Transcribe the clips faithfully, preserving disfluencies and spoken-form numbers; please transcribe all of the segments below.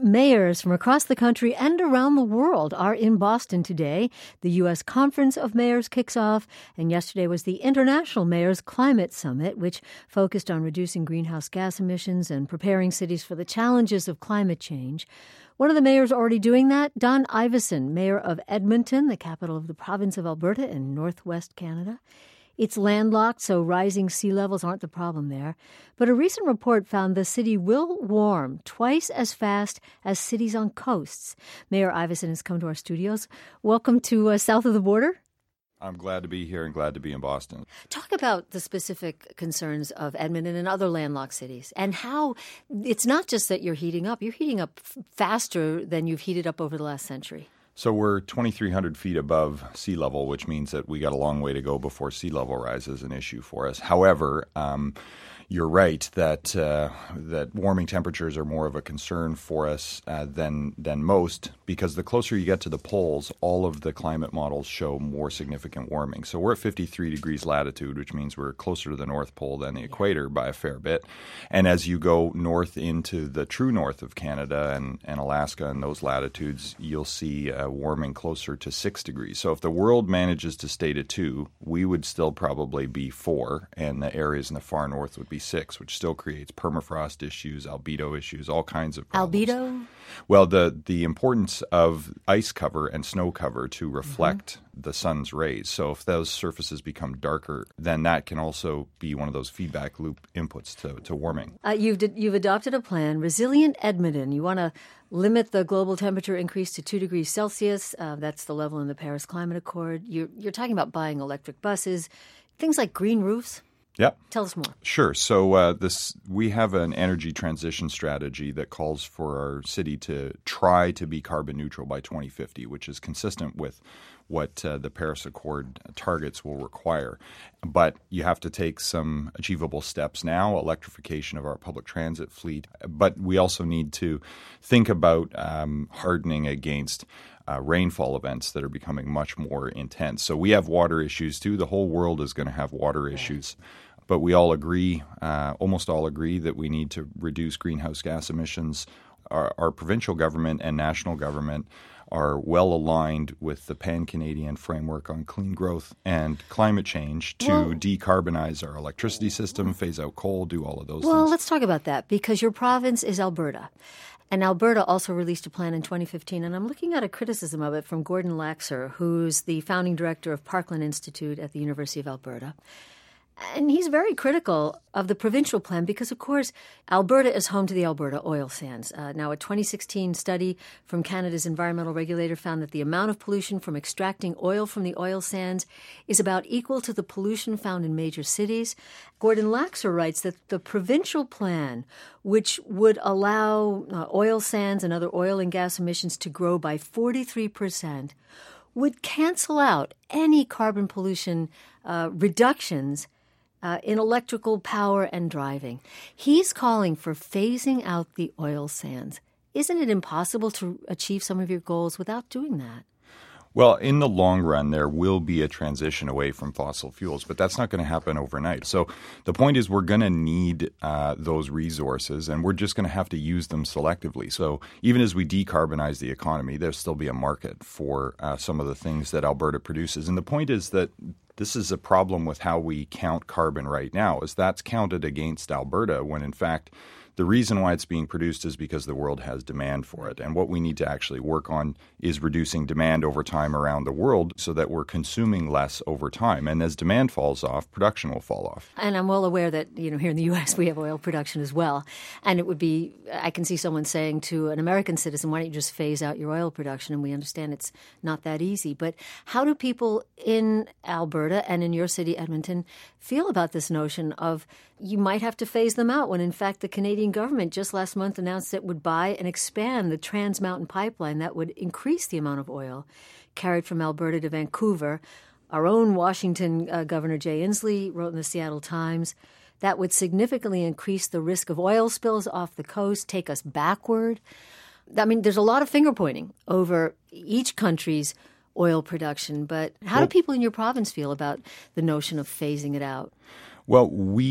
mayors from across the country and around the world are in Boston today. The U S Conference of Mayors kicks off, and yesterday was the International Mayors Climate Summit, which focused on reducing greenhouse gas emissions and preparing cities for the challenges of climate change. One of the mayors already doing that, Don Iveson, mayor of Edmonton, the capital of the province of Alberta in northwest Canada. It's landlocked, so rising sea levels aren't the problem there. But a recent report found the city will warm twice as fast as cities on coasts. Mayor Iveson has come to our studios. Welcome to uh, south of the border. I'm glad to be here and glad to be in Boston. Talk about the specific concerns of Edmonton and other landlocked cities and how it's not just that you're heating up. You're heating up f- faster than you've heated up over the last century. So we're twenty-three hundred feet above sea level, which means that we got a long way to go before sea level rise is an issue for us. However, um, you're right that uh, that warming temperatures are more of a concern for us uh, than than most, because the closer you get to the poles, all of the climate models show more significant warming. So we're at fifty-three degrees latitude, which means we're closer to the North Pole than the equator by a fair bit. And as you go north into the true north of Canada and, and Alaska and those latitudes, you'll see uh, warming closer to six degrees. So if the world manages to stay to two, we would still probably be four, and the areas in the far north would be six, which still creates permafrost issues, albedo issues, all kinds of problems. Albedo? Well, the, the importance of ice cover and snow cover to reflect mm-hmm. the sun's rays. So if those surfaces become darker, then that can also be one of those feedback loop inputs to, to warming. Uh, you've, d- you've adopted a plan, Resilient Edmonton. You want to limit the global temperature increase to two degrees Celsius. Uh, that's the level in the Paris Climate Accord. You're, you're talking about buying electric buses, things like green roofs. Yep. Tell us more. Sure. So uh, this we have an energy transition strategy that calls for our city to try to be carbon neutral by twenty fifty, which is consistent with what uh, the Paris Accord targets will require. But you have to take some achievable steps now, electrification of our public transit fleet. But we also need to think about um, hardening against Uh, rainfall events that are becoming much more intense. So we have water issues too. The whole world is going to have water issues. But we all agree, uh, almost all agree, that we need to reduce greenhouse gas emissions. Our, our provincial government and national government are well aligned with the Pan-Canadian Framework on Clean Growth and Climate Change to well, decarbonize our electricity system, phase out coal, do all of those well, things. Well, let's talk about that, because your province is Alberta. And Alberta also released a plan in twenty fifteen, and I'm looking at a criticism of it from Gordon Laxer, who's the founding director of Parkland Institute at the University of Alberta. And he's very critical of the provincial plan because, of course, Alberta is home to the Alberta oil sands. Uh, now, a twenty sixteen study from Canada's environmental regulator found that the amount of pollution from extracting oil from the oil sands is about equal to the pollution found in major cities. Gordon Laxer writes that the provincial plan, which would allow uh, oil sands and other oil and gas emissions to grow by forty-three percent, would cancel out any carbon pollution uh, reductions Uh, in electrical power and driving. He's calling for phasing out the oil sands. Isn't it impossible to achieve some of your goals without doing that? Well, in the long run, there will be a transition away from fossil fuels, but that's not going to happen overnight. So the point is we're going to need uh, those resources, and we're just going to have to use them selectively. So even as we decarbonize the economy, there'll still be a market for uh, some of the things that Alberta produces. And the point is that this is a problem with how we count carbon right now, is that's counted against Alberta when, in fact, the reason why it's being produced is because the world has demand for it. And what we need to actually work on is reducing demand over time around the world so that we're consuming less over time. And as demand falls off, production will fall off. And I'm well aware that, you know, here in the U S we have oil production as well. And it would be, I can see someone saying to an American citizen, why don't you just phase out your oil production? And we understand it's not that easy. But how do people in Alberta and in your city, Edmonton, feel about this notion of you might have to phase them out when, in fact, the Canadian government just last month announced it would buy and expand the Trans Mountain pipeline that would increase the amount of oil carried from Alberta to Vancouver. Our own Washington uh, Governor Jay Inslee wrote in the Seattle Times that would significantly increase the risk of oil spills off the coast, take us backward. I mean, there's a lot of finger pointing over each country's oil production, but how well, do people in your province feel about the notion of phasing it out? Well, we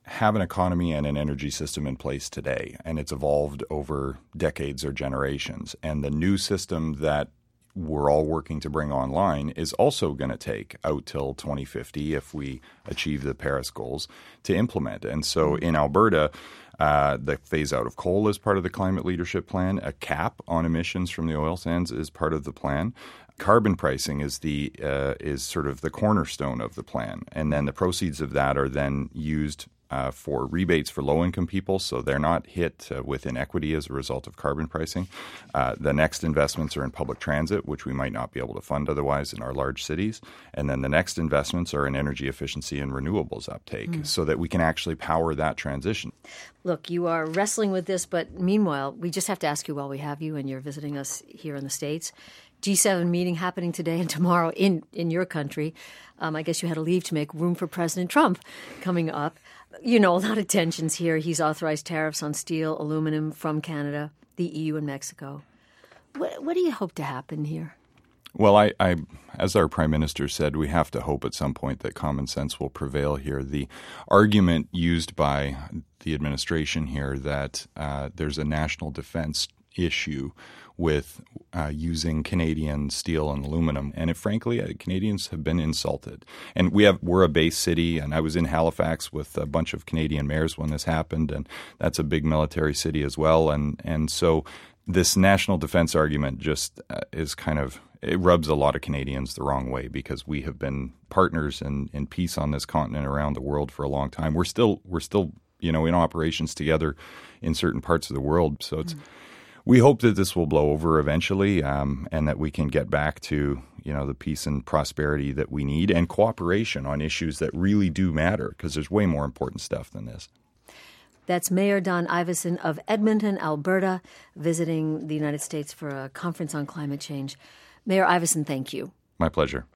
have an economy and an energy system in place today, and it's evolved over decades or generations. And the new system that we're all working to bring online is also going to take out till twenty fifty if we achieve the Paris goals to implement. And so in Alberta, uh, the phase out of coal is part of the climate leadership plan. A cap on emissions from the oil sands is part of the plan. Carbon pricing is the uh, is sort of the cornerstone of the plan. And then the proceeds of that are then used Uh, for rebates for low-income people, so they're not hit uh, with inequity as a result of carbon pricing. Uh, the next investments are in public transit, which we might not be able to fund otherwise in our large cities. And then the next investments are in energy efficiency and renewables uptake mm. so that we can actually power that transition. Look, you are wrestling with this, but meanwhile, we just have to ask you while we have you and you're visiting us here in the States. G seven meeting happening today and tomorrow in, in your country. Um, I guess you had to leave to make room for President Trump coming up. You know, a lot of tensions here. He's authorized tariffs on steel, aluminum from Canada, the E U and Mexico. What, what do you hope to happen here? Well, I, I, as our Prime Minister said, we have to hope at some point that common sense will prevail here. The argument used by the administration here that uh, there's a national defense issue with uh, using Canadian steel and aluminum. And it, frankly, uh, Canadians have been insulted. And we have, we're a base city, and I was in Halifax with a bunch of Canadian mayors when this happened, and that's a big military city as well. And, and so this national defense argument just uh, is kind of, it rubs a lot of Canadians the wrong way because we have been partners in, in peace on this continent around the world for a long time. We're still, we're still, you know, in operations together in certain parts of the world. So it's, mm. we hope that this will blow over eventually, um, and that we can get back to, you know, the peace and prosperity that we need and cooperation on issues that really do matter, because there's way more important stuff than this. That's Mayor Don Iveson of Edmonton, Alberta, visiting the United States for a conference on climate change. Mayor Iveson, thank you. My pleasure.